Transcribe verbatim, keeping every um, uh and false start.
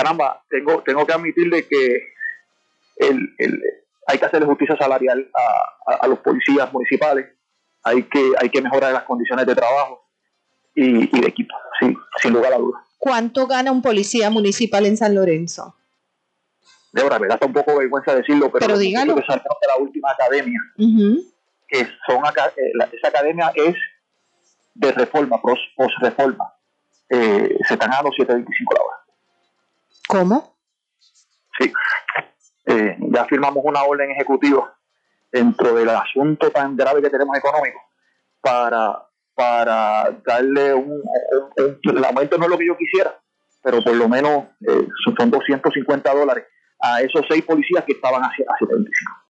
caramba, tengo, tengo que admitirle que el, el, hay que hacerle justicia salarial a, a, a los policías municipales, hay que, hay que mejorar las condiciones de trabajo y, y de equipo, sí, sin lugar a dudas. ¿Cuánto gana un policía municipal en San Lorenzo? Débora, me da hasta un poco vergüenza decirlo, pero, pero dígalo. Que salieron de la última academia, uh-huh. que son esa academia es de reforma, post-reforma, eh, se están dando siete veinticinco la hora. ¿Cómo? Sí, eh, ya firmamos una orden ejecutiva dentro del asunto tan grave que tenemos económico para, para darle un, un, un, el aumento no es lo que yo quisiera, pero por lo menos eh, son doscientos cincuenta dólares a esos seis policías que estaban hacia, hacia veinticinco.